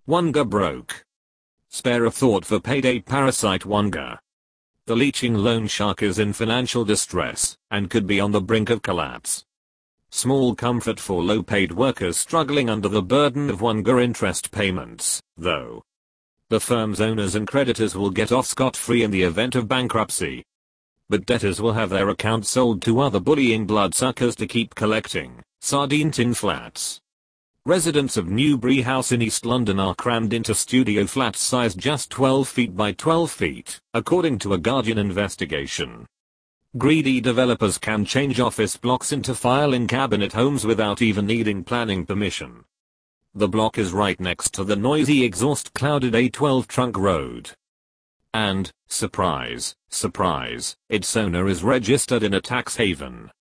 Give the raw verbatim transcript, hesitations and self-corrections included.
Wonga broke. Spare a thought for payday parasite Wonga. The leeching loan shark is in financial distress and could be on the brink of collapse. Small comfort for low-paid workers struggling under the burden of Wonga interest payments, though. The firm's owners and creditors will get off scot-free in the event of bankruptcy. But debtors will have their accounts sold to other bullying bloodsuckers to keep collecting. Sardine Tin Flats. Residents of Newbury House in East London are crammed into studio flats sized just twelve feet by twelve feet, according to a Guardian investigation. Greedy developers can change office blocks into filing cabinet homes without even needing planning permission. The block is right next to the noisy exhaust-clouded A twelve Trunk Road. And, surprise, surprise, its owner is registered in a tax haven.